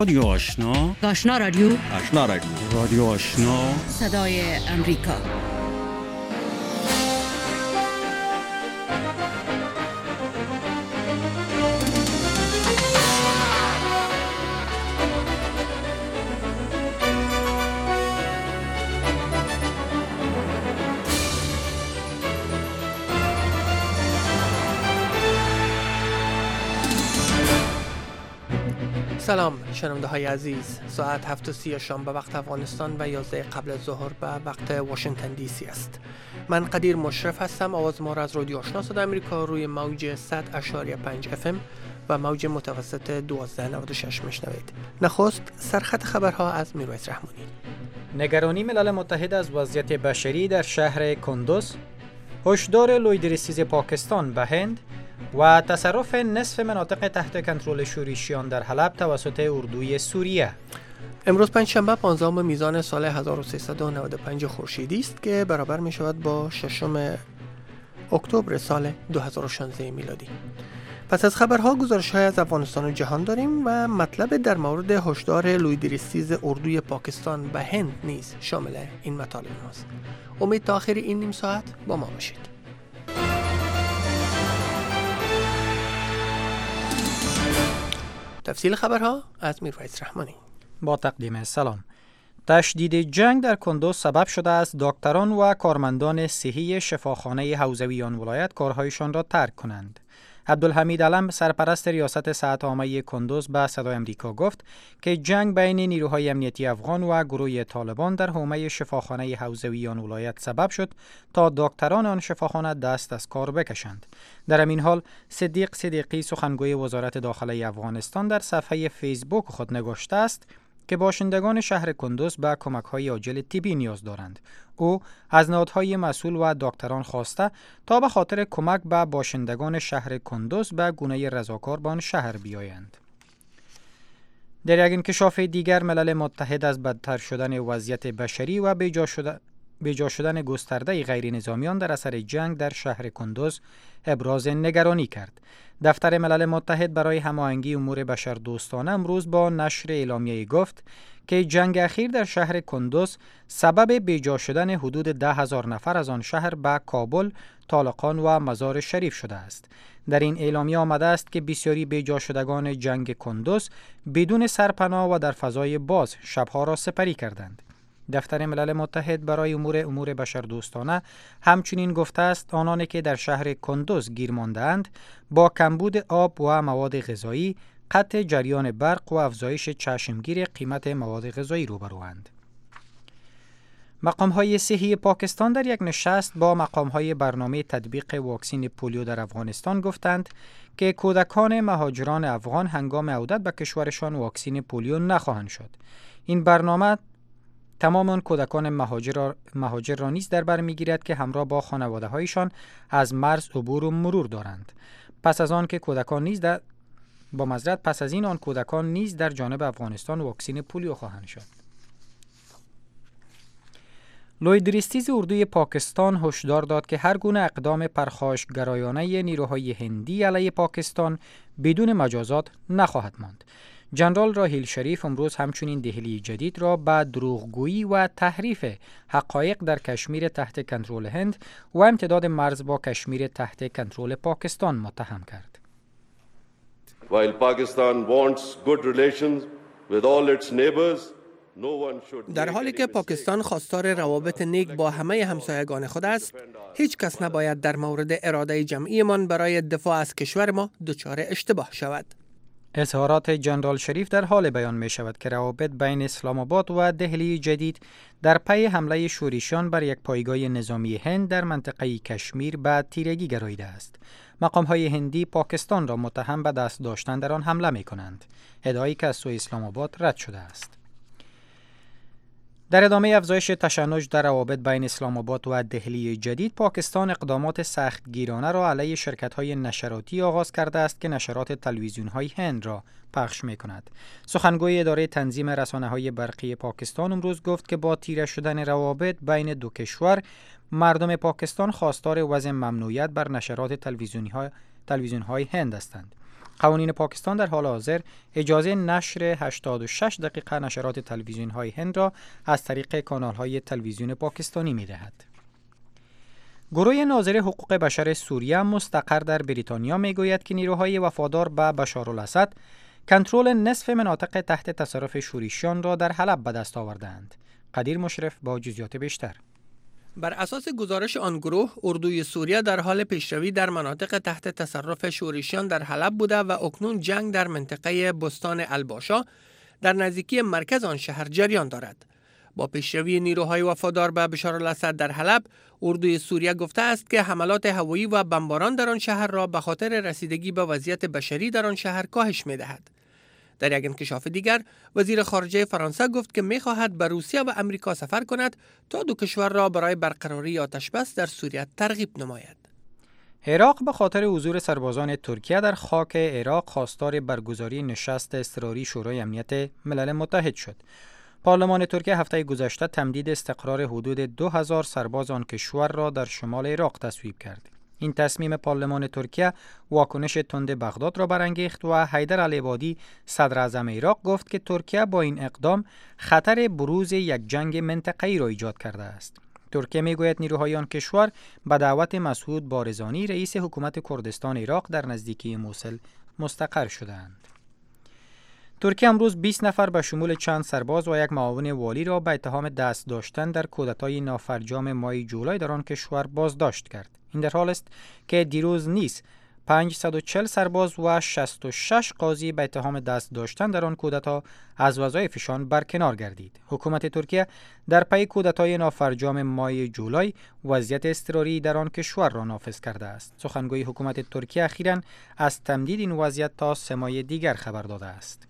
رادیو آشنا، آشنا رادیو، آشنا رادیو، رادیو آشنا، صدای امریکا. سلام شنونده های عزیز، ساعت 7:30 شام به وقت افغانستان و 11 قبل از ظهر به وقت واشنگتن دی سی است. من قدیر مشرف هستم. آواز ما را از رادیو آشنا صدای امریکا روی موج 100.5 FM و موج متوسط 1296 میشنوید. نخست سرخط خبرها از میرویس رحمانی. نگرانی ملل متحد از وضعیت بشری در شهر کندوز، هشدار لویدریسیز پاکستان به هند و تصرف نصف مناطق تحت کنترل شورشیان در حلب توسط اردوی سوریه. امروز پنجشنبه 15 میزان سال 1395 خورشیدی است که برابر می شود با 6 اکتبر سال 2016 میلادی. پس از خبرها گزارش‌های از افغانستان و جهان داریم و مطلب در مورد هشدار لویدریسیز اردوی پاکستان به هند نیز شامل این مطالب است. امید تا آخر این نیم ساعت با ما باشید. تفصیل خبرها از میرویس رحمانی. با تقدیم سلام. تشدید جنگ در کندوز سبب شده است دکتران و کارمندان صحی شفاخانه حوزوی آن ولایت کارهایشان را ترک کنند. عبدالحمید علم سرپرست ریاست صحت عامه کندوز به صدای امریکا گفت که جنگ بین نیروهای امنیتی افغان و گروه طالبان در حومه شفاخانه حوزوی آن ولایت سبب شد تا دکتران آن شفاخانه دست از کار بکشند. در همین حال صدیق صدیقی سخنگوی وزارت داخله افغانستان در صفحه فیسبوک خود نگاشته است که باشندگان شهر کندوز به کمک‌های عاجل طبی نیاز دارند. او از نهادهای مسئول و دکتران خواسته تا به خاطر کمک به باشندگان شهر کندوز به گونه رضاکار به آن شهر بیایند. در یک انکشاف دیگر ملل متحد از بدتر شدن وضعیت بشری و بیجا شدن گسترده غیر نظامیان در اثر جنگ در شهر کندوز ابراز نگرانی کرد. دفتر ملل متحد برای هماهنگی امور بشردوستانه امروز با نشر اعلامیه‌ای گفت که جنگ اخیر در شهر کندوز سبب بیجا شدن حدود 10,000 نفر از آن شهر به کابل، طالقان و مزار شریف شده است. در این اعلامیه آمده است که بسیاری بیجا شدگان جنگ کندوز بدون سرپناه و در فضای باز شبها را سپری کردند. دفتر ملل متحد برای امور بشردوستانه همچنین گفته است آنانی که در شهر کندوز گیر مانده‌اند با کمبود آب و مواد غذایی، قطع جریان برق و افزایش چشمگیر قیمت مواد غذایی روبروند. مقام‌های صحی پاکستان در یک نشست با مقام‌های برنامه تطبیق واکسن پولیو در افغانستان گفتند که کودکان مهاجران افغان هنگام عودت به کشورشان واکسن پولیو نخواهند شد. این برنامه تمام آن کودکان مهاجر را نیز در بر می‌گیرد که همراه با خانواده‌هایشان از مرز عبور و مرور دارند. پس از این آن کودکان نیز در جانب افغانستان واکسن پولیو خواهند شد. لویدریسیز اردوی پاکستان هشدار داد که هر گونه اقدام پرخاشگرایانه نیروهای هندی علیه پاکستان بدون مجازات نخواهد ماند. جنرال راحیل شریف امروز همچنین دهلی جدید را به دروغگویی و تحریف حقایق در کشمیر تحت کنترل هند و امتداد مرز با کشمیر تحت کنترل پاکستان متهم کرد. While Pakistan wants good relations with all its neighbors, در حالی که پاکستان خواستار روابط نیک با همه همسایگان خود است، هیچ کس نباید در مورد اراده جمعیمان برای دفاع از کشور ما دچار اشتباه شود. اظهارات جنرال شریف در حال بیان می شود که روابط بین اسلام آباد و دهلی جدید در پی حمله شورشیان بر یک پایگاه نظامی هند در منطقه کشمیر به تیرگی گراییده است. مقام‌های هندی پاکستان را متهم به دست داشتن در آن حمله می کنند. ادعایی که از سوی اسلام آباد رد شده است. در ادامه افزایش تشنج در روابط بین اسلام آباد و دهلی جدید، پاکستان اقدامات سختگیرانه را علیه شرکت‌های نشراتی آغاز کرده است که نشرات تلویزیون‌های هند را پخش می‌کند. سخنگوی اداره تنظیم رسانه‌های برقی پاکستان امروز گفت که با تیره شدن روابط بین دو کشور، مردم پاکستان خواستار وضع ممنوعیت بر نشرات تلویزیون‌های هند هستند. قوانین پاکستان در حال حاضر اجازه نشر 86 دقیقه نشرات تلویزیون‌های هند را از طریق کانال‌های تلویزیون پاکستانی می‌دهد. گروه ناظر حقوق بشر سوریه مستقر در بریتانیا میگوید که نیروهای وفادار به بشارالاسد کنترل نصف مناطق تحت تصرف شورشیان را در حلب به دست آوردند. قدیر مشرف با جزئیات بیشتر. بر اساس گزارش آن گروه، اردوی سوریه در حال پیشروی در مناطق تحت تصرف شورشیان در حلب بوده و اکنون جنگ در منطقه بستان الباشا در نزدیکی مرکز آن شهر جریان دارد. با پیشروی نیروهای وفادار به بشارالاسد در حلب، اردوی سوریه گفته است که حملات هوایی و بمباران در آن شهر را به خاطر رسیدگی به وضعیت بشری در آن شهر کاهش می‌دهد. در یک انکشاف دیگر، وزیر خارجه فرانسه گفت که می‌خواهد به روسیه و امریکا سفر کند تا دو کشور را برای برقراری آتش بس در سوریه ترغیب نماید. عراق به خاطر حضور سربازان ترکیه در خاک عراق خواستار برگزاری نشست اضطراری شورای امنیت ملل متحد شد. پارلمان ترکیه هفته گذشته تمدید استقرار حدود 2000 سرباز آن کشور را در شمال عراق تصویب کرد. این تصمیم پارلمان ترکیه واکنش تند بغداد را برانگیخت و حیدر العبادی صدر اعظم عراق گفت که ترکیه با این اقدام خطر بروز یک جنگ منطقه‌ای را ایجاد کرده است. ترکیه میگوید نیروهای آن کشور به دعوت مسعود بارزانی رئیس حکومت کردستان عراق در نزدیکی موصل مستقر شدند. ترکیه امروز 20 نفر به شمول چند سرباز و یک معاون والی را به اتهام دست داشتن در کودتای نافرجام ماه جولای در آن کشور بازداشت کرد. این در حال است که دیروز نیز 540 سرباز و 66 قاضی به اتهام دست داشتن در آن کودتا از وظایفشان برکنار گردید. حکومت ترکیه در پی کودتای نافرجام ماه جولای وضعیت اضطراری در آن کشور را نافذ کرده است. سخنگوی حکومت ترکیه اخیراً از تمدید این وضعیت تا 3 ماه دیگر خبر داده است.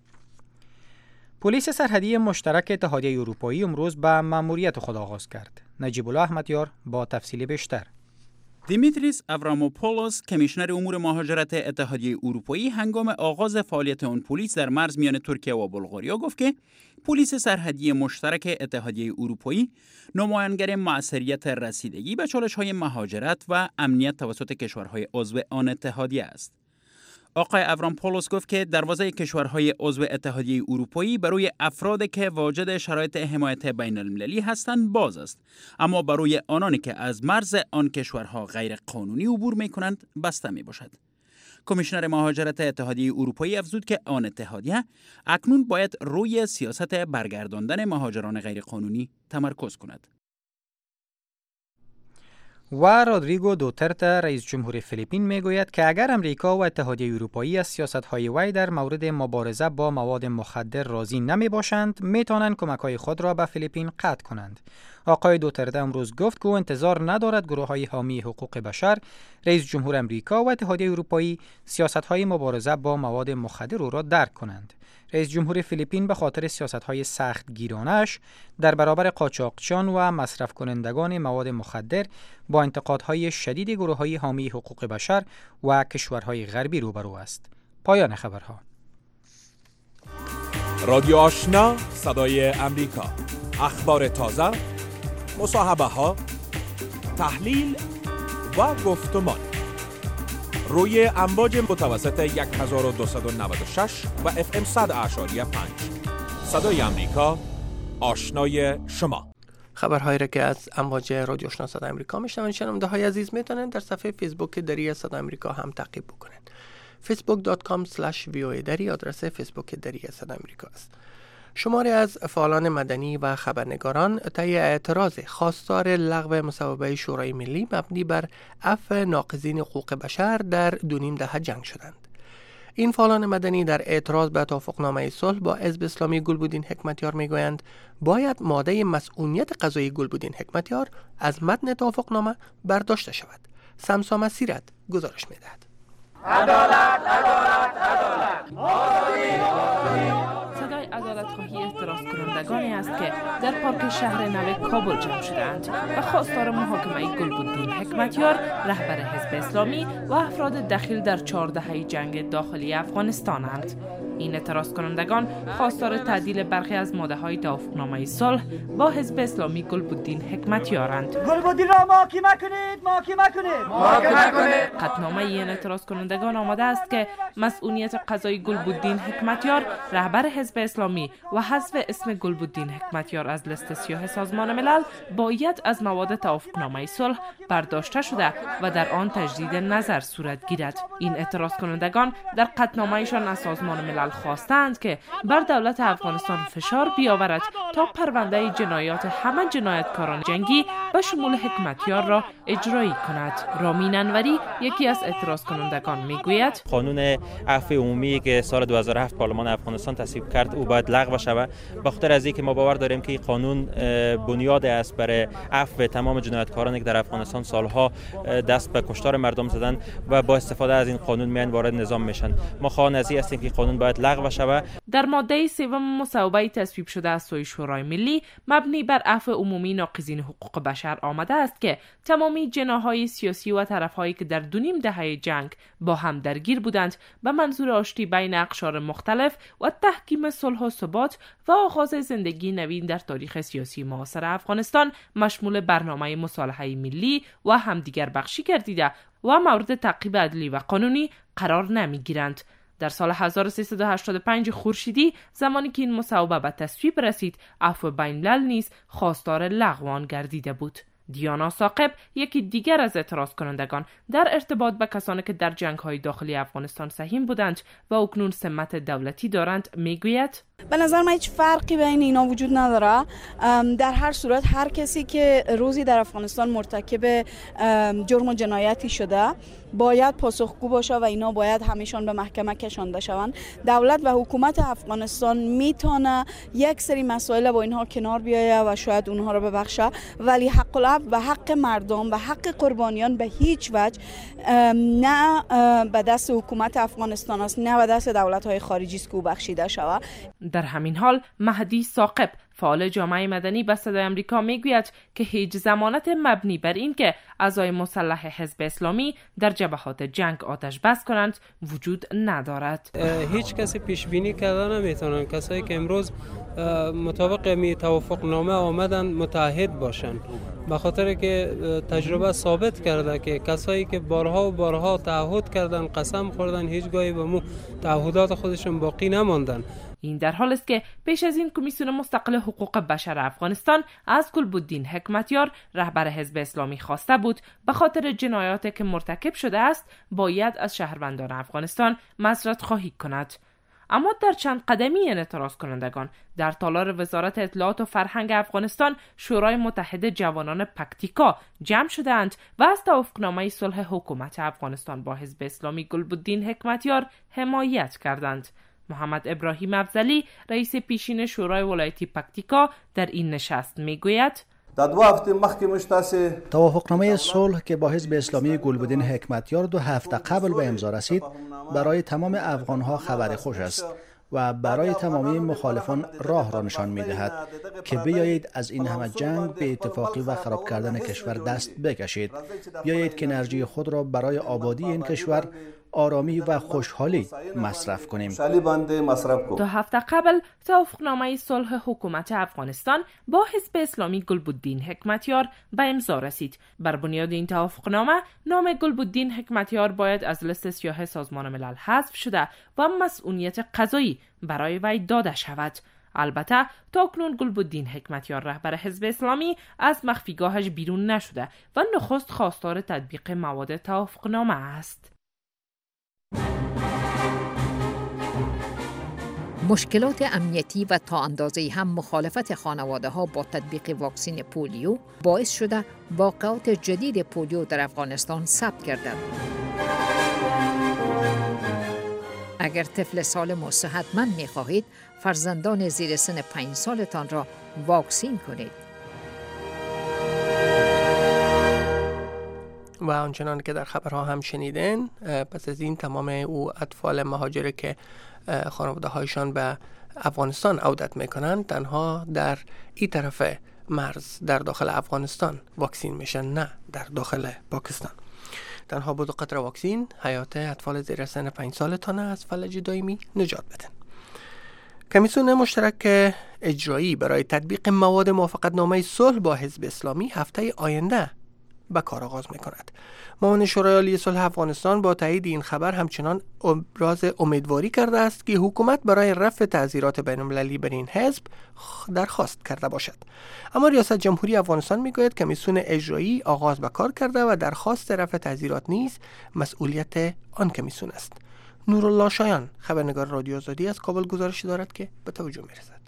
پلیس سرحدی مشترک اتحادیه اروپایی امروز به مأموریت خود آغاز کرد. نجیب الله احمدیار با تفصیل بیشتر. دیمیتریس افراموپولوس کمیشنر امور مهاجرت اتحادیه اروپایی هنگام آغاز فعالیت آن پلیس در مرز میان ترکیه و بلغاریا گفت که پلیس سرحدی مشترک اتحادیه اروپایی نمایانگر موثریت رسیدگی به چالش‌های مهاجرت و امنیت توسط کشورهای عضو آن اتحادیه است. آقای افراموپولوس گفت که دروازه کشورهای عضو اتحادیه اروپایی برای افرادی که واجد شرایط حمایت بین المللی هستند باز است، اما برای آنانی که از مرز آن کشورها غیر قانونی عبور می کنند بسته می باشد. کمیشنر مهاجرت اتحادیه اروپایی افزود که آن اتحادیه اکنون باید روی سیاست برگرداندن مهاجران غیر قانونی تمرکز کند. و رودریگو دوترته رئیس جمهور فیلیپین میگوید که اگر امریکا و اتحادیه اروپایی از سیاست‌های وی در مورد مبارزه با مواد مخدر راضی نمی باشند، میتوانند کمک‌های خود را به فیلیپین قطع کنند. آقای دوترته امروز گفت که او انتظار ندارد گروه‌های حامی حقوق بشر، رئیس جمهور امریکا و اتحادیه اروپایی سیاست‌های مبارزه با مواد مخدر را درک کنند. رئیس جمهور فیلیپین به خاطر سیاست‌های سخت گیرانه‌اش در برابر قاچاقچیان و مصرف کنندگان مواد مخدر با انتقادهای شدید گروه‌های حامی حقوق بشر و کشورهای غربی روبرو است. پایان خبرها. رادیو آشنا، صدای امریکا. اخبار تازه، مصاحبه‌ها، تحلیل و گفتمان روی امواج متوسط 1296 و FM 100.5. صدای امریکا، آشنای شما. خبرهایی را که از امواج رادیو آشنا صدای امریکا میشنوند شنونده‌های عزیز میتونن در صفحه فیسبوک دری صدای امریکا هم تعقیب بکنن. facebook.com/voa دری آدرس فیسبوک دری صدای امریکا است. شماری از فعالان مدنی و خبرنگاران طی اعتراض خواستار لغو مصوبه شورای ملی مبنی بر عفو ناقضین حقوق بشر در 2.5 دهه جنگ شدند. این فعالان مدنی در اعتراض به توافقنامه صلح با حزب اسلامی گلبدین حکمتیار میگویند باید ماده مسئولیت قضایی گلبدین حکمتیار از متن توافقنامه برداشته شود. سمسام سیرت گزارش میدهد. عدالت، عدالت، عدالت. عدالت‌خواهی اعتراض کنندگانی است که در پارک شهر نو کابل جمع شدند و خواستار محاکمه گلبدین حکمتیار رهبر حزب اسلامی و افراد دخیل در 4 دهه جنگ داخلی افغانستانند. این اعتراض کنندگان خواستار تعدیل برخی از ماده‌های توافقنامه صلح با حزب اسلامی گلبدین حکمتیارند. گلبدین را محاکمه کنید. قطعنامه این اعتراض کنندگان آمده است که مسئولیت قضایی گلبدین حکمتیار رهبر حزب اسلامی و حذف اسم گلبدین حکمتیار از لیست سیاه سازمان ملل باید از مواد توافقنامه صلح برداشته شده و در آن تجدید نظر صورت گیرد. این اعتراض کنندگان در قطعنامه‌شان از سازمان ملل خواستند که بر دولت افغانستان فشار بیاورد تا پرونده جنایات همه جنایتکاران جنگی به شمول حکمتیار را اجرایی کند. رامین انوری یکی از اعتراض کنندگان میگوید قانون عفو عمومی که سال 2007 پارلمان افغانستان تصویب کرد او باید لغو شود، به خاطر از اینکه ما باور داریم که این قانون بنیاد است برای عفو تمام جنایتکارانی که در افغانستان سالها دست به کشتار مردم زدن و با استفاده از این قانون میان وارد نظام میشن. ما خواهان از این هستیم که قانون باید لغو شود. در ماده 3 مصوبه تصویب شده از سوی شورای ملی مبنی بر عفو عمومی ناقضین حقوق بشر آمده است که تمامی جناح‌های سیاسی و طرف‌هایی که در 2.5 دهه جنگ با هم درگیر بودند به منظور آشتی بین اقشار مختلف و تحکیم صلح و ثبات و آغاز زندگی نوین در تاریخ سیاسی معاصر افغانستان مشمول برنامه مصالحه ملی و همدیگر بخشی گردیده و مورد تعقیب عدلی و قانونی قرار نمی‌گیرند. در سال 1385 خورشیدی زمانی که این مصوبه به تصویب رسید، عفو بین الملل نیز خواستار لغو آن گردیده بود. دیانا ثاقب یکی دیگر از اعتراض کنندگان در ارتباط با کسانی که در جنگ‌های داخلی افغانستان سهیم بودند و اکنون سمت دولتی دارند میگوید به نظر من هیچ فرقی بین اینا وجود نداره. در هر صورت هر کسی که روزی در افغانستان مرتکب جرم و جنایتی شده باید پاسخگو باشه و اینا باید همیشون به محکمه کشانده شوند. دولت و حکومت افغانستان میتونه یک سری مسائل با اینها کنار بیایه و شاید اونها رو ببخشه، ولی حق العفو و حق مردم و حق قربانیان به هیچ وجه نه به دست حکومت افغانستان است نه به دست دولت‌های خارجی است که بخشیده شود. در همین حال مهدی ثاقب فعال جامعه مدنی به صدای آمریکا میگوید که هیچ ضمانت مبنی بر این که اعضای مسلح حزب اسلامی در جبهات جنگ آتش بس کنند وجود ندارد. هیچ کسی پیش بینی کرده نمیتونن کسایی که امروز مطابق می توافقنامه آمدن متحد باشن، به خاطر که تجربه ثابت کرده که کسایی که بارها و بارها تعهد کردن، قسم خوردن، هیچگاهی به مو تعهدات خودشون باقی نماندن. این در حال است که پیش از این کمیسیون مستقل حقوق بشر افغانستان از گلبدین حکمتیار رهبر حزب اسلامی خواسته بود به خاطر جنایاتی که مرتکب شده است باید از شهروندان افغانستان معذرت خواهی کند. اما در چند قدمی این اعتراض کنندگان در تالار وزارت اطلاعات و فرهنگ افغانستان شورای متحد جوانان پکتیکا جمع شدند و از توافقنامه صلح حکومت افغانستان با حزب اسلامی گلبدین حکمتیار حمایت کردند. محمد ابراهیم افضلی رئیس پیشین شورای ولایتی پکتیکا در این نشست میگوید توافقنامه صلح که با حزب اسلامی گلبدین حکمتیار 2 هفته قبل به امضا رسید برای تمام افغانها خبر خوش است و برای تمامی مخالفان راه را نشان می‌دهد که بیایید از این همه جنگ به اتفاقی و خراب کردن کشور دست بکشید. بیایید که انرژی خود را برای آبادی این کشور، آرامی و خوشحالی مصرف کنیم. 2 هفته قبل توافقنامه صلح حکومت افغانستان با حزب اسلامی گلبدین حکمتیار به امضا رسید. بر بنیاد این توافقنامه نام گلبدین حکمتیار باید از لیست سیاه سازمان ملل حذف شده و مسئولیت قضایی برای وی داده شود. البته تا اکنون گلبدین حکمتیار رهبر حزب اسلامی از مخفیگاهش بیرون نشده و نخست خواستار تطبیق مواد توافقنامه است. مشکلات امنیتی و تا اندازه‌ای هم مخالفت خانواده‌ها با تطبیق واکسن پولیو باعث شده واقعات جدید پولیو در افغانستان ثبت گردد. اگر طفل سالم و صحتمند می‌خواهید، فرزندان زیر سن 5 سالتان را واکسین کنید. و آنچنان که در خبرها هم شنیدین، پس از این تمام او اطفال مهاجره که خانواده هایشان به افغانستان عودت میکنن تنها در این طرف مرز در داخل افغانستان واکسین میشن، نه در داخل پاکستان. تنها با 2 قطره واکسین حیات اطفال زیر سن 5 سالتان از فلج دائمی نجات بدن. کمیسیون مشترک اجرایی برای تطبیق مواد موافقتنامه صلح با حزب اسلامی هفته آینده به کار آغاز می‌کند. معاون شورای عالی صلح افغانستان با تایید این خبر همچنان ابراز امیدواری کرده است که حکومت برای رفع تعزیرات بین‌المللی بر این حزب درخواست کرده باشد. اما ریاست جمهوری افغانستان میگوید کمیسیون اجرایی آغاز به کار کرده و درخواست رفع تعزیرات نیز مسئولیت آن کمیسیون است. نورالله شایان خبرنگار رادیو آزادی از کابل گزارش دارد که به توجه می‌رسد.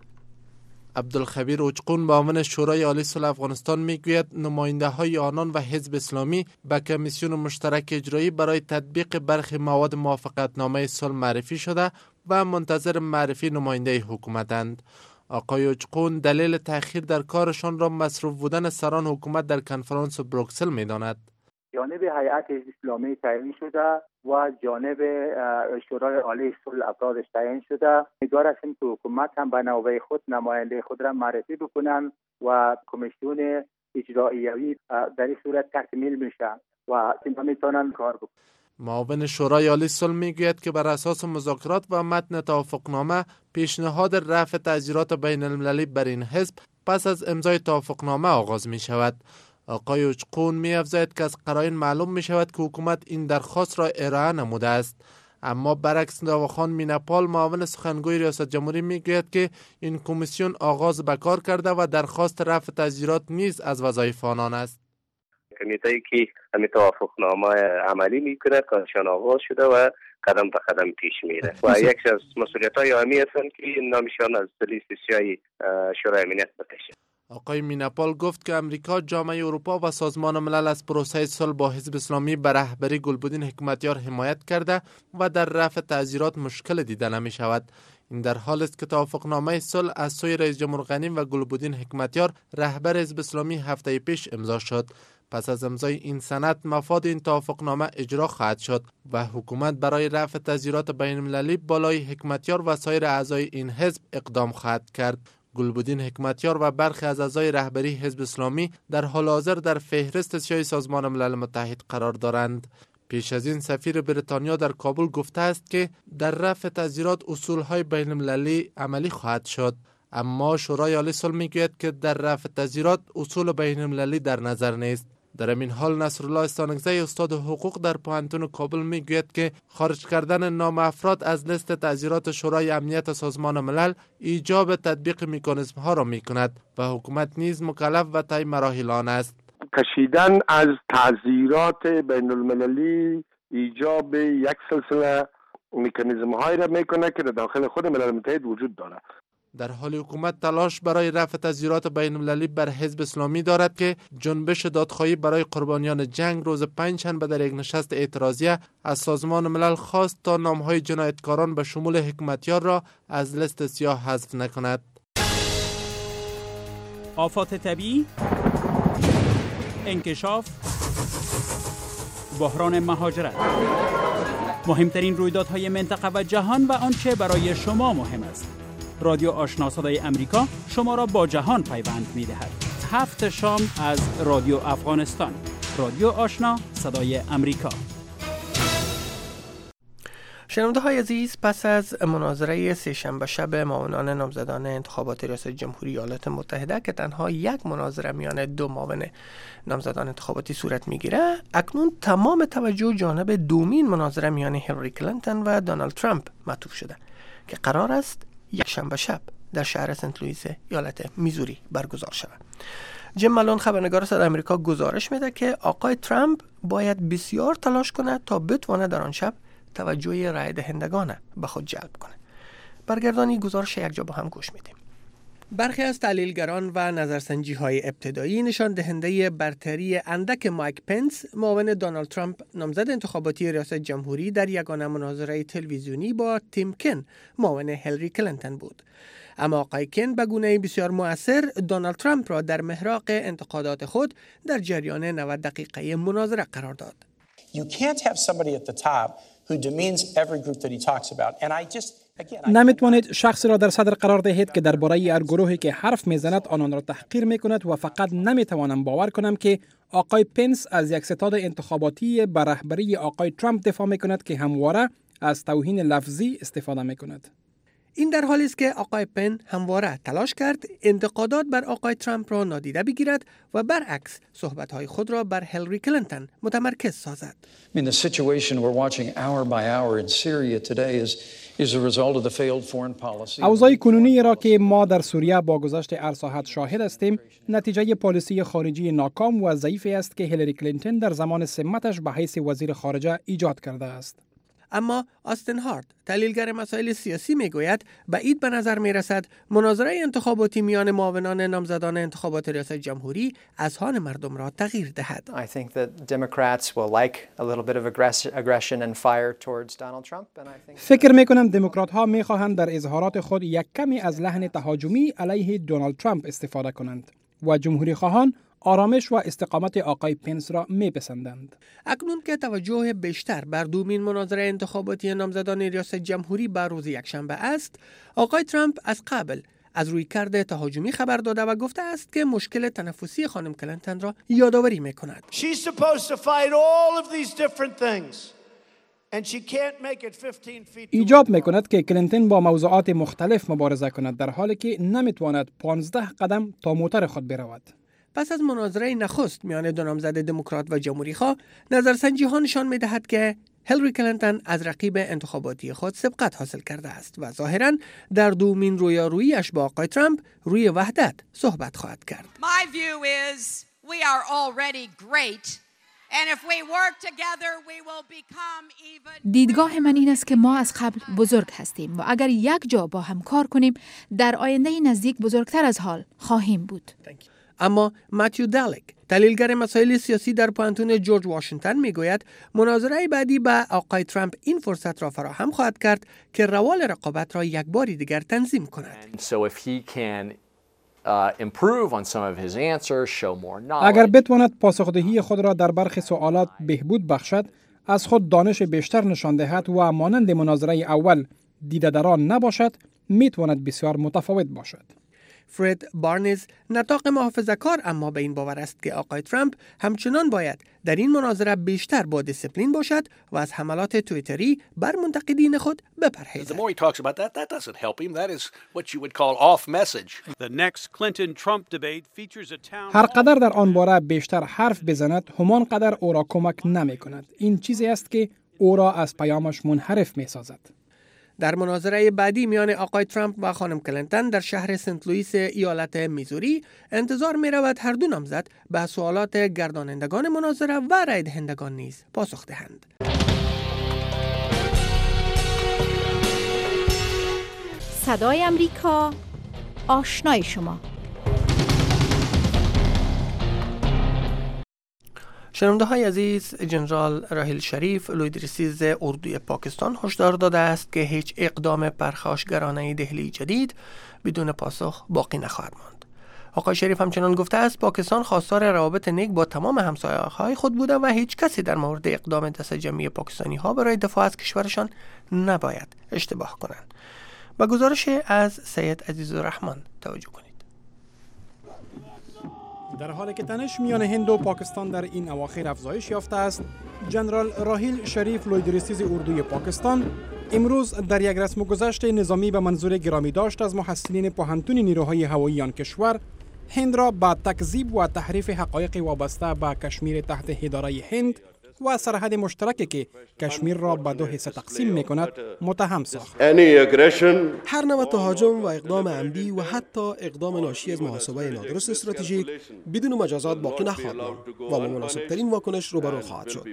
عبدالخبیر اوچقون معاون شورای عالی صلح افغانستان میگوید نماینده‌های آنان و حزب اسلامی به کمیسیون مشترک اجرایی برای تطبیق برخی مواد موافقتنامه صلح معرفی شده و منتظر معرفی نماینده حکومتند. آقای اوچقون دلیل تأخیر در کارشان را مصروف بودن سران حکومت در کنفرانس بروکسل می‌داند. جانب هیئت حزب اسلامی تعیین شده و جانب شورای عالی صلح افرادش تعیین شده. امیدوار هستیم که حکومت هم به نوبه خود نماینده خود را معرفی بکنن و کمیسیون اجرایی در این صورت تکمیل میشه و میتونن کار بکنن. معاون شورای عالی صلح میگوید که بر اساس مذاکرات و متن توافقنامه پیشنهاد رفع تعزیرات بین المللی بر این حزب پس از امضای توافقنامه آغاز می شود. آقای اوچقون می افزاید که از قرائن معلوم می شود که حکومت این درخواست را ارائه نموده است. اما برعکس نواخان میناپال معاون سخنگوی ریاست جمهوری می گوید که این کمیسیون آغاز به کار کرده و درخواست رفع تعزیرات نیز از وظایف آنان است. کمیته که همین توافقنامه عملی میکنه کارشان آغاز شده و قدم به قدم پیش میره و یکی از مسئولیت‌های عامی هستند که نامشان از لیست سیاهی شورای امنیت بکشه. آقای میناپال گفت که امریکا، جامعه اروپا و سازمان ملل از پروسه صلح با حزب اسلامی به رهبری گلبدین حکمتیار حمایت کرده و در رفع تعزیرات مشکل دیده نمی شود. این در حال است که توافقنامه صلح از سوی رئیس جمهور غنی و گلبدین حکمتیار رهبر حزب اسلامی هفته پیش امضا شد. پس از امضای این سند مفاد این توافقنامه اجرا خواهد شد و حکومت برای رفع تعزیرات بین المللی بالای حکمتیار و سایر اعضای این حزب اقدام خواهد کرد. گلبدین حکمتیار و برخی از اعضای رهبری حزب اسلامی در حال حاضر در فهرست سیاسی سازمان ملل متحد قرار دارند. پیش از این سفیر بریتانیا در کابل گفته است که در رفع تعزیرات اصولهای بین المللی عملی خواهد شد. اما شورای عالی صلح میگوید که در رفع تعزیرات اصول بین المللی در نظر نیست. در این حال نصرالله استانکزی استاد حقوق در پوهنتون کابل میگوید که خارج کردن نام افراد از لیست تعزیرات شورای امنیت سازمان ملل ایجاب تطبیق مکانیزم ها را میکند و حکومت نیز مکلف و طی مراحل آن است. کشیدن از تعزیرات بین المللی ایجاب یک سلسله مکانیزم هایی را میکنه که در داخل خود ملل متحد وجود دارد. در حال حکومت تلاش برای رفع تعزیرات بین المللی بر حزب اسلامی دارد که جنبش دادخواهی برای قربانیان جنگ روز پنجشنبه در یک نشست اعتراضیه از سازمان ملل خواست تا نامهای جنایتکاران به شمول حکمتیار را از لیست سیاه حذف نکند. آفات طبیعی، انکشاف، بحران مهاجرت، مهمترین رویدادهای منطقه و جهان و آنچه برای شما مهم است. رادیو آشنا صدای امریکا شما را با جهان پیوند می دهد. 7 شام از رادیو افغانستان. رادیو آشنا صدای امریکا. شنونده های عزیز، پس از مناظره سه‌شنبه شب معاونان نامزدان انتخابات ریاست جمهوری ایالات متحده که تنها یک مناظره میان 2 معاون نامزدان انتخاباتی صورت میگیره، اکنون تمام توجه جانب دومین مناظره میان هیلاری کلینتون و دونالد ترامپ معطوف شده که قرار است یک شنبه شب در شهر سنت لوئیس ایالت میزوری برگزار شود. جیم مالون خبرنگار صدای آمریکا گزارش میده که آقای ترامپ باید بسیار تلاش کنه تا بتونه در آن شب توجه رای دهندگان به خود جلب کنه. برگردانی گزارش یک جا با هم گوش میدیم. برخی از تحلیلگران و نظرسنجی‌های ابتدایی نشان دهنده برتری اندک مایک پنس معاون دونالد ترامپ نامزد انتخاباتی ریاست جمهوری در یگانه مناظره تلویزیونی با تیم کن معاون هیلاری کلینتون بود. اما آقای کن به گونه بسیار مؤثر دونالد ترامپ را در محراق انتقادات خود در جریان 90 دقیقه مناظره قرار داد. You can't have somebody at the top who demeans every group that he talks about. And I just نمیتوانید شخصی را در صدر قرار دهید که درباره هر گروهی که حرف میزند آنان را تحقیر میکند و فقط نمیتوانم باور کنم که آقای پنس از یک ستاد انتخاباتی بر رهبری آقای ترامپ دفاع میکند که همواره از توهین لفظی استفاده میکند. این در حالی است که آقای پن همواره تلاش کرد انتقادات بر آقای ترامپ را نادیده بگیرد و برعکس صحبت‌های خود را بر هیلاری کلینتون متمرکز سازد. اوضاع کنونی را که ما در سوریه با گذشت ارساحت شاهد هستیم، نتیجه پالیسی خارجی ناکام و ضعیفی است که هیلاری کلینتون در زمان سمتش به حیث وزیر خارجه ایجاد کرده است. اما آستین هارت، تحلیلگر مسائل سیاسی میگوید بعید به نظر میرسد مناظره انتخاباتی میان معاونان نامزدان انتخابات ریاست جمهوری اذهان مردم را تغییر دهد. فکر میکنم دموکرات ها میخواهند در اظهارات خود یک کمی از لحن تهاجمی علیه دونالد ترامپ استفاده کنند و جمهوری خواهان آرامش و استقامت آقای پنس را میپسندند. اکنون که توجه بیشتر بر دومین مناظره انتخاباتی نامزدان ریاست جمهوری بر روز یکشنبه است، آقای ترامپ از قبل از رویکرد تهاجمی خبر داده و گفته است که مشکل تنفسی خانم کلینتون را یادآوری میکند. ایجاب میکند که کلینتون با موضوعات مختلف مبارزه کند در حالی که نمیتواند 15 قدم تا موتر خود برود. پس از مناظره نخست میان دو نامزد دموکرات و جمهوری‌خواه، نظرسنجی ها نشان می‌دهد که هیلاری کلینتون از رقیب انتخاباتی خود سبقت حاصل کرده است و ظاهراً در دومین رویارویی‌اش با آقای ترامپ روی وحدت صحبت خواهد کرد. دیدگاه من این است که ما از قبل بزرگ هستیم و اگر یک جا با هم کار کنیم در آینده نزدیک بزرگتر از حال خواهیم بود. اما ماتیو دالک، تحلیلگر مسائل سیاسی در پانتون جورج واشنگتن میگوید مناظره بعدی به آقای ترامپ این فرصت را فراهم خواهد کرد که روال رقابت را یک بار دیگر تنظیم کند. اگر بتواند پاسخدهی خود را در برخی سوالات بهبود بخشد، از خود دانش بیشتر نشان دهد و مانند مناظره اول دیده دران نباشد، میتواند بسیار متفاوت باشد. فرد بارنز، نطاق محافظه‌کار، اما به این باور است که آقای ترامپ همچنان باید در این مناظره بیشتر با دیسپلین باشد و از حملات توییتری بر منتقدین خود بپرهیزد. هر قدر در آن باره بیشتر حرف بزند، همان قدر او را کمک نمی کند. این چیزی است که او را از پیامش منحرف می سازد. در مناظره بعدی میان آقای ترامپ و خانم کلینتون در شهر سنت لوئیس ایالت میزوری انتظار می رود هر دو نامزد به سوالات گردانندگان مناظره و رای دهندگان نیز پاسخ دهند. صدای امریکا، آشنای شما. شنونده های عزیز، جنرال راحیل شریف، لویدرسیز اردوی پاکستان هشدار داده است که هیچ اقدام پرخاشگرانه دهلی جدید بدون پاسخ باقی نخواهد ماند. آقای شریف همچنان گفته است پاکستان خواستار روابط نیک با تمام همسایه‌های خود بوده و هیچ کسی در مورد اقدام دست جمعی پاکستانی ها برای دفاع از کشورشان نباید اشتباه کنند. با گزارش از سید عزیزالرحمن توجه کنید. در حالی که تنش میان هند و پاکستان در این اواخر افزایش یافته است، جنرال راحیل شریف، لویدرسیز اردوی پاکستان، امروز در یک رسم گذشت نظامی به منظور گرامی داشت از محصلین پوهنتون نیروهای هوایی آن کشور، هند را با تکذیب و تحریف حقایق وابسته به کشمیر تحت اداره هند و سرحد مشترکی که کشمیر را به دو حصه تقسیم می‌کند متهم ساخت. هر نوع تهاجم و اقدام عمدی و حتی اقدام ناشی از محاسبه نادرست استراتژیک بدون مجازات باقی نخواهد ماند و با مناسب‌ترین واکنش روبرو خواهد شد.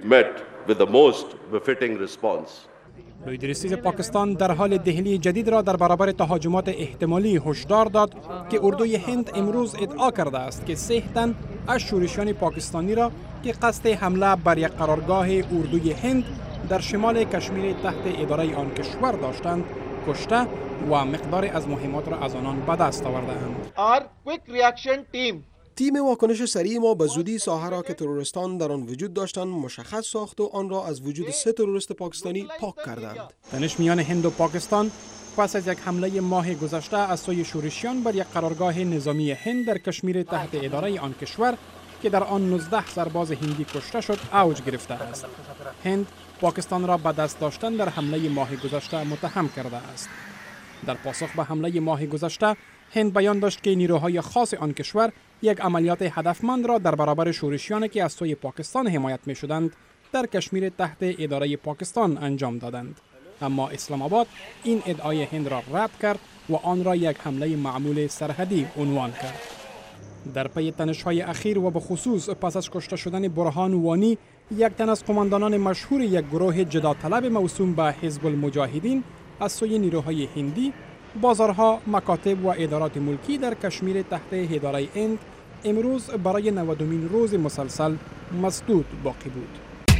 لویدرسیز پاکستان در حال دهلی جدید را در برابر تهاجمات احتمالی هشدار داد که اردوی هند امروز ادعا کرده است که 3 تن از شورشیان پاکستانی را که قصد حمله بر یک قرارگاه اردوی هند در شمال کشمیر تحت اداره آن کشور داشتند کشته و مقدار از مهمات را از آنان به دست آورده‌اند. تیم واکنش سریع ما به زودی ساحه را که تروریستان در آن وجود داشتند مشخص ساخت و آن را از وجود 3 تروریست پاکستانی پاک کردند. تنش میان هند و پاکستان پس از یک حمله ماه گذشته از سوی شورشیان بر یک قرارگاه نظامی هند در کشمیر تحت اداره آن کشور که در آن 19 سرباز هندی کشته شد اوج گرفته است. هند پاکستان را به دست داشتن در حمله ماه گذشته متهم کرده است. در پاسخ به حمله ماه گذشته هند بیان داشت که نیروهای خاص آن کشور یک عملیات هدفمند را در برابر شورشیانی که از سوی پاکستان حمایت می‌شدند در کشمیر تحت اداره پاکستان انجام دادند. اما اسلام آباد این ادعای هند را رد کرد و آن را یک حمله معمول سرحدی عنوان کرد. در پی تنش‌های اخیر و به خصوص پس از کشته شدن برهان وانی، یک تن از قماندانان مشهور یک گروه جداطلب موسوم به حزب المجاهدین از سوی نیروهای هندی، بازارها، مکاتب و ادارات ملکی در کشمیر تحت اداره هند امروز برای 90مین روز مسلسل مسدود باقی بود.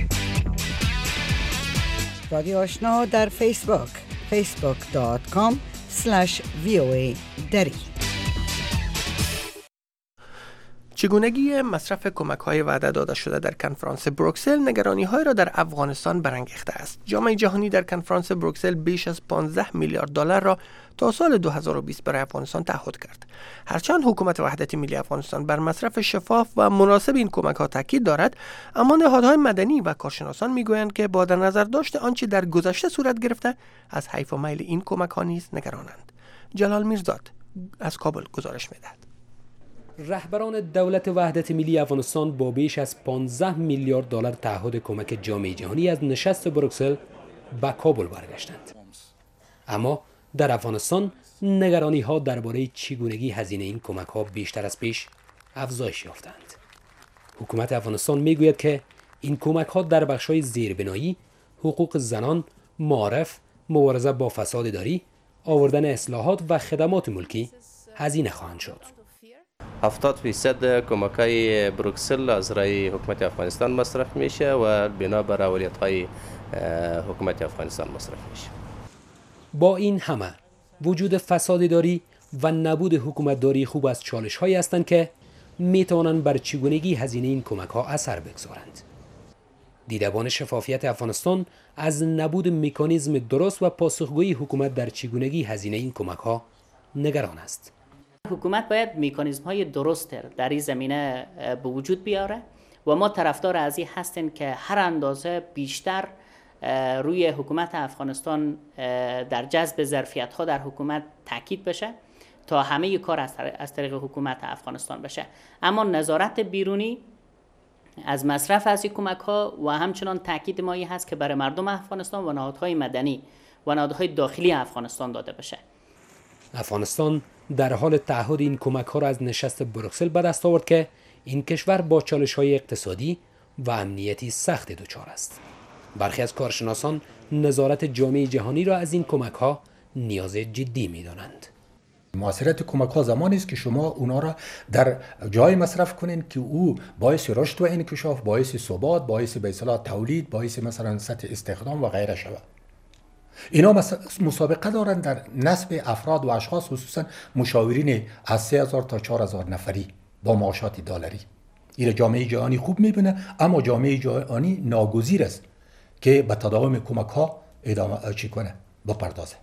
رادیو آشنا در فیسبوک facebook.com/voa دری. چگونگی مصرف کمک‌های وعده داده شده در کنفرانس بروکسل نگرانی‌های را در افغانستان برانگیخته است. جامعه جهانی در کنفرانس بروکسل بیش از 15 میلیارد دلار را تا سال 2020 برای افغانستان تعهد کرد. هرچند حکومت وحدت ملی افغانستان بر مصرف شفاف و مناسب این کمک‌ها تاکید دارد، اما نهادهای مدنی و کارشناسان می‌گویند که با در نظر داشت آنچه در گذشته صورت گرفته، از حیف و میل این کمک‌ها نیز نگرانند. جلال میرزاد از کابل گزارش می‌دهد. رهبران دولت وحدت ملی افغانستان با بیش از 15 میلیارد دلار تعهد کمک جامعه جهانی از نشست بروکسل به کابل برگشتند. اما در افغانستان نگرانی ها درباره چگونگی هزینه این کمک ها بیشتر از پیش افزایش یافتند. حکومت افغانستان میگوید که این کمک ها در بخش‌های زیربنایی، حقوق زنان، معارف، مبارزه با فساد اداری، آوردن اصلاحات و خدمات ملکی هزینه خواهند شد. 70% کمک‌های بروکسل از رای حکومت افغانستان مصرف میشه و بنا بر اولویت‌های حکومت افغانستان مصرف میشه. با این همه وجود فساد اداری و نبود حکومتداری خوب از چالش‌هایی هستند که میتوانند بر چگونگی هزینه این کمک‌ها اثر بگذارند. دیدبان شفافیت افغانستان از نبود مکانیزم درست و پاسخگویی حکومت در چگونگی هزینه این کمک‌ها نگران است. حکومت باید مکانیزم های درست در این زمینه به وجود بیاره و ما طرفدار از این هستیم که هر اندازه بیشتر روی حکومت افغانستان در جذب ظرفیت ها در حکومت تاکید بشه تا همه کار از طریق حکومت افغانستان بشه. اما نظارت بیرونی از مصرف از این کمک ها و همچنان تاکید ما هست که برای مردم افغانستان و نهادهای مدنی و نهادهای داخلی افغانستان داده بشه. افغانستان در حال تعهد این کمک ها را از نشست بروکسل به دست آورد که این کشور با چالش های اقتصادی و امنیتی سخت دچار است. برخی از کارشناسان نظارت جامعه جهانی را از این کمک ها نیاز جدی می دانند. مؤثریت کمک ها زمانی است که شما اونا را در جای مصرف کنین که او باعث رشد و انکشاف، باعث ثبات، باعث به اصطلاح تولید، باعث مثلا سطح استخدام و غیره شود. اینا مسابقه دارن در نصب افراد و اشخاص، خصوصا مشاورین از 3000 تا 4000 نفری با معاشات دلاری. این جامعه جهانی خوب میبینه، اما جامعه جهانی ناگزیر است که به تداوم کمک ها ادامه کنه بپردازه.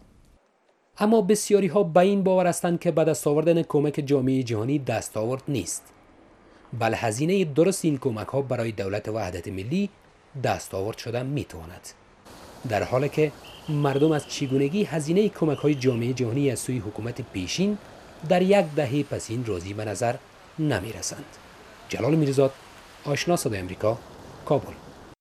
اما بسیاری ها به این باور هستند که به دست آوردن کمک جامعه جهانی دستاورد نیست، بل هزینه درست این کمک ها برای دولت وحدت ملی دستاورد شده میتواند، در حالی که مردم از چگونگی هزینه کمک های جامعه جهانی از سوی حکومت پیشین در یک دهه پسین راضی به نظر نمی رسند. جلال میرزاد، آشنا صدای امریکا، کابل.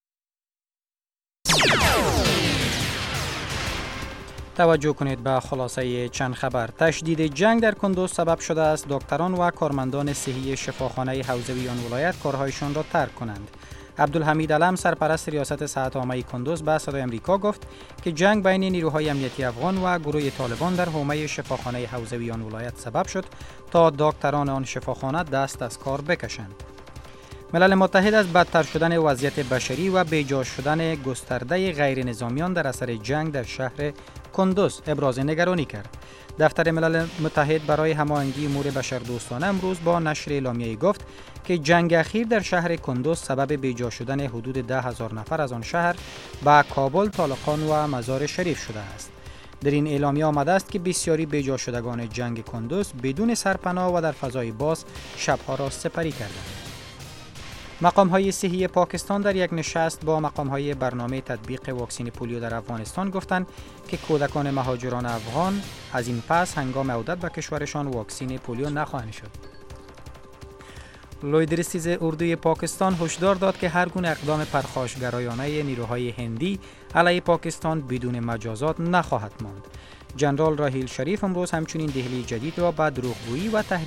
توجه کنید به خلاصه چند خبر. تشدید جنگ در کندوز سبب شده است دکتران و کارمندان صحی شفاخانه حوزوی آن ولایت کارهایشان را ترک کنند. عبدالحمید علم سرپرست ریاست صحت عامه کندوز به صدای امریکا گفت که جنگ بین نیروهای امنیتی افغان و گروه طالبان در حومه شفاخانه حوزوی آن ولایت سبب شد تا دکتران آن شفاخانه دست از کار بکشند. ملل متحد از بدتر شدن وضعیت بشری و بیجا شدن گسترده غیر نظامیان در اثر جنگ در شهر کندوز ابراز نگرانی کرد. دفتر ملل متحد برای هماهنگی امور بشردوستانه امروز با نشر اعلامیه‌ای گفت که جنگ اخیر در شهر کندوز سبب بیجا شدن حدود 10,000 نفر از آن شهر به کابل، طالقان و مزار شریف شده است. در این اعلامیه آمده است که بسیاری بیجا شدگان جنگ کندوز بدون سرپناه و در فضای باز شبها را سپری کردند. مقام‌های صحی پاکستان در یک نشست با مقام‌های برنامه تطبیق واکسن پولیو در افغانستان گفتند که کودکان مهاجران افغان از این پس هنگام عودت به کشورشان واکسن پولیو نخواهند شد. لویدرستیز اردوی پاکستان هشدار داد که هر گونه اقدام پرخاشگرایانه نیروهای هندی علیه پاکستان بدون مجازات نخواهد ماند. جنرال راهیل شریف امروز همچنین دهلی جدید را به دروغگویی و